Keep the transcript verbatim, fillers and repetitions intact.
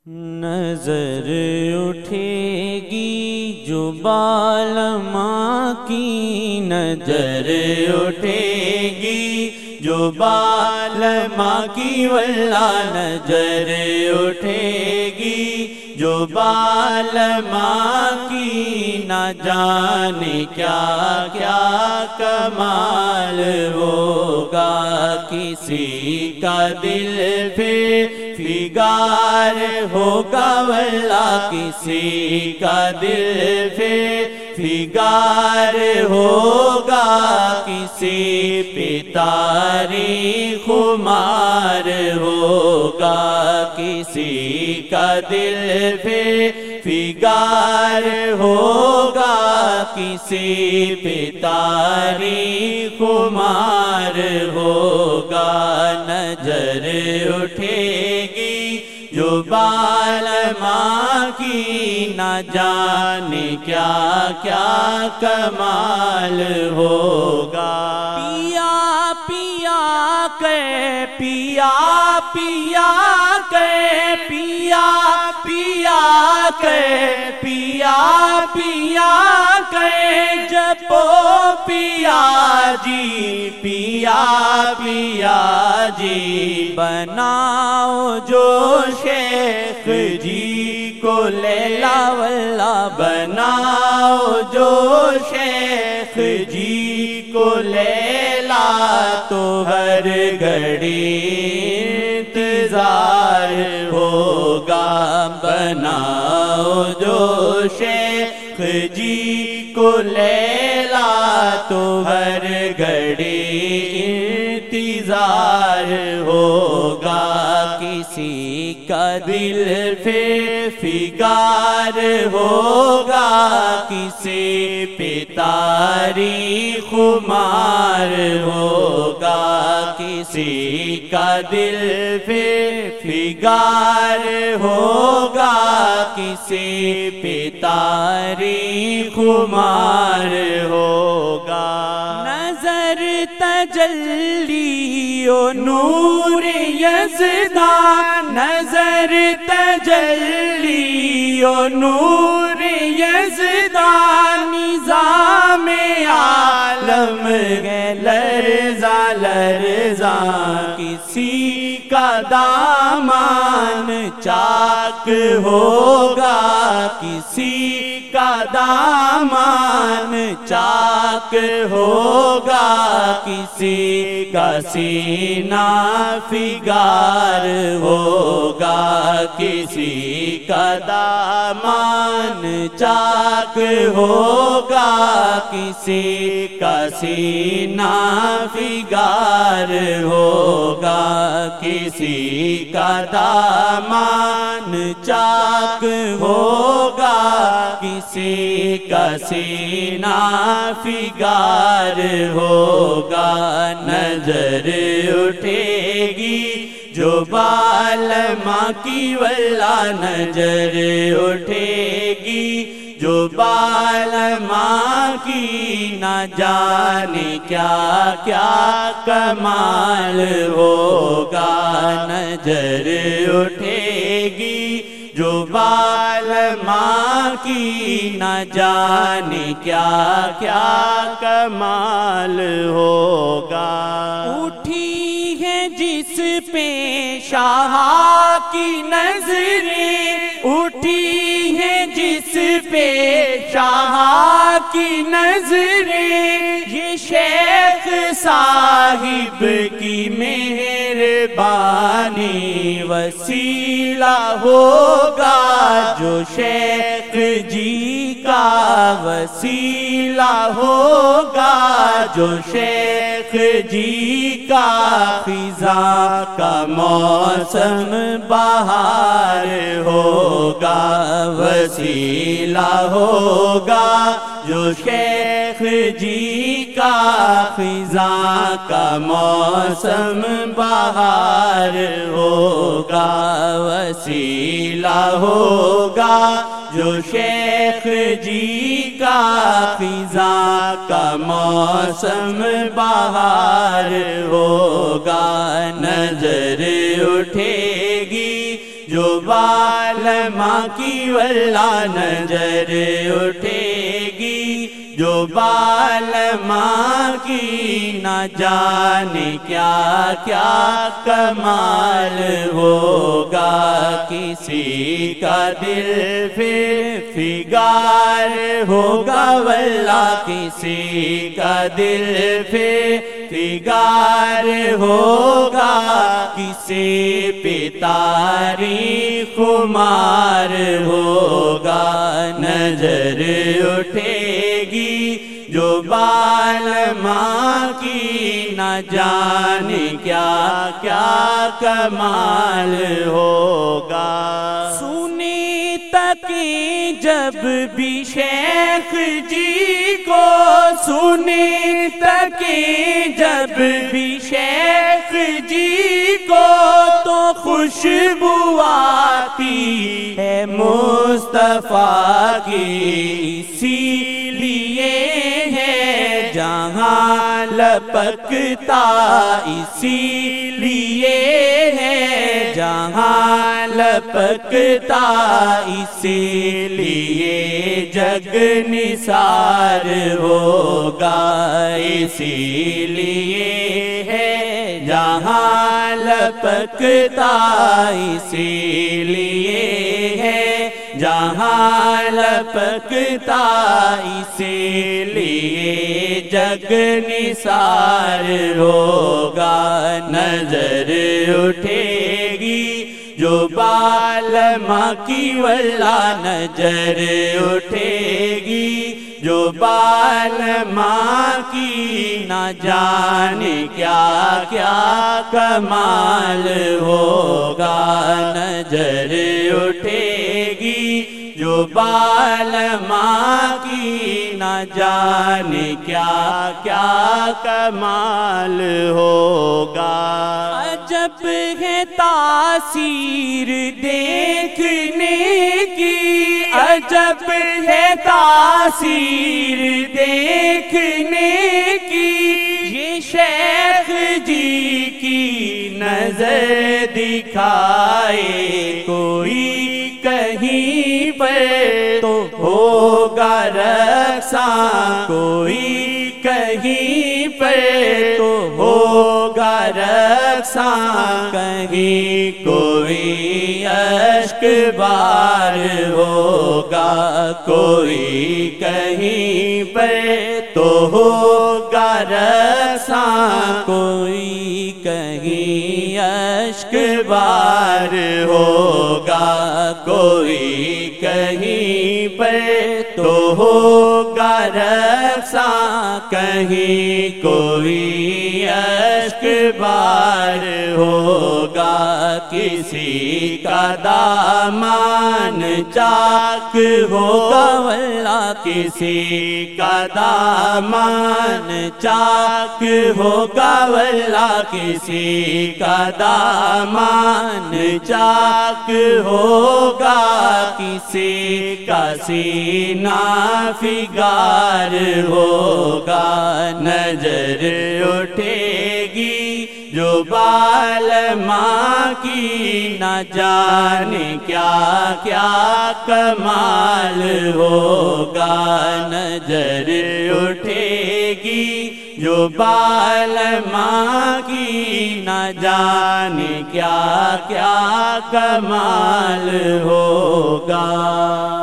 نظر اٹھے گی جو بالماں کی، نظر اٹھے گی جو بالماں کی، واللہ نظر اٹھے گی جو بالماں کی، نہ جانے کیا کیا کمال ہوگا، کسی کا دل پھر فگار ہوگا، واللہ کسی کا دل پھر فگار ہوگا، کسی پہ تاریخ خمار ہوگا، کسی کا دل پہ فگار ہوگا، کسی پہ تاریخ خمار ہوگا، نظر اٹھے گی جو بالماں کی، نہ جانے کیا کیا کمال ہوگا۔ پیا پیا کے پیا پیا کے پیا پیا کے پیا پیا کے جپو پیا جی، پیا پیا جی، بناؤ جو شیخ جی کو لیلا، واللہ بناؤ جو شیخ جی کو لیلا، تو ہر گھڑی انتظار ہوگا، بناؤ جو شیخ جی کو لیلا، تو ہر گھڑی انتظار ہوگا، کسی کا دل پھر فگار ہوگا، کسی پہ تاریخ خمار ہوگا، کسی کا دل پھر فگار ہوگا، کسی پہ تاریخ خمار ہوگا، نظر تجلی و نور یزدان، نظر تجلی و نور یزدان، نظام عالم ہے لرزاں لرزاں، کسی کا دامان چاک ہوگا، کسی کا دامان چاک ہوگا، کسی کا سینہ فگار ہوگا، کسی کا دامان چاک ہوگا، کسی کا سینہ فگار ہوگا، کسی کا دامان چاک ہوگا، کسی کا سینہ فگار ہوگا، نظر اٹھے گی جو بالماں کی، واللہ نظر اٹھے گی جو بالماں کی، نہ جانے کیا کیا کمال ہوگا، نظر اٹھے گی جو بالماں کی، نہ جانے کیا کیا کمال ہوگا، اٹھی ہے جس پہ شاہ کی نظریں، اٹھی ہے جس پہ شاہ کی نظریں، یہ شیخ صاحب کی مہربانی، وسیلہ ہوگا جو شیخ جی کا، وسیلہ ہوگا جو شیخ جی کا، خزاں کا موسم بہار ہوگا، وسیلہ ہوگا جو شیخ جی کا، خزاں کا موسم بہار ہوگا، وسیلہ ہوگا جو شیخ جی کا، خزاں کا موسم بہار ہوگا، نظر اٹھے گی جو بالماں کی واللہ نظر اٹھے گی، جو بالماں کی نہ جانے کیا کیا کمال ہوگا، کسی کا دل پھر فگار ہوگا واللہ، کسی کا دل پھر فگار ہوگا، کسی پہ تاریخ خمار ہوگا، نظر اٹھے گی جو بالماں کی نہ جانے کیا کیا کمال ہوگا۔ سنی تکی جب بھی شیخ جی کو، سنی تکی جب بھی شیخ جی کو، تو خوشبو آتی ہے مصطفیٰ کی، اسی لیے ہے جہاں لپکتا، اسی لیے ہے جہاں لپکتا، اسی لیے جگ نثار ہوگا، اسی لیے ہے جہاں لپکتا، اسی لیے ہے جہاں لپکتا، اسی لیے جگ نثار ہوگا، نظر اٹھے گی جو بالماں کی واللہ نظر اٹھے گی، جو بالماں کی نہ جانے کیا کیا کمال ہوگا، نظر اٹھے گی جو بالماں کی نہ جانے کیا کیا کمال ہوگا۔ عجب ہے تاثیر دیکھنے کی، عجب ہے تاثیر دیکھنے کی، یہ شیخ جی کی نظر دکھائے کوئی کہیں پر تو ہوگا رقصاں، کوئی کہیں پر تو ہوگا رقصاں، کہیں کوئی اشک بار ہوگا، کوئی کہیں پر تو ہوگا رقصاں، کوئی کہیں اشک بار ہوگا، کوئی کہیں پر تو ہوگا رقصاں، کہیں کوئی اشک بار ہوگا، کسی کا دامان چاک ہوگا واللہ، کسی کا دامان چاک ہوگا واللہ، کسی کا دامان چاک ہوگا، کسی کا سینہ فگار ہوگا، نظر اٹھے گی جو بالماں کی نہ جانے کیا کیا کمال ہوگا، نظر اٹھے گی جو بالماں کی نہ جانے کیا کیا کمال ہوگا۔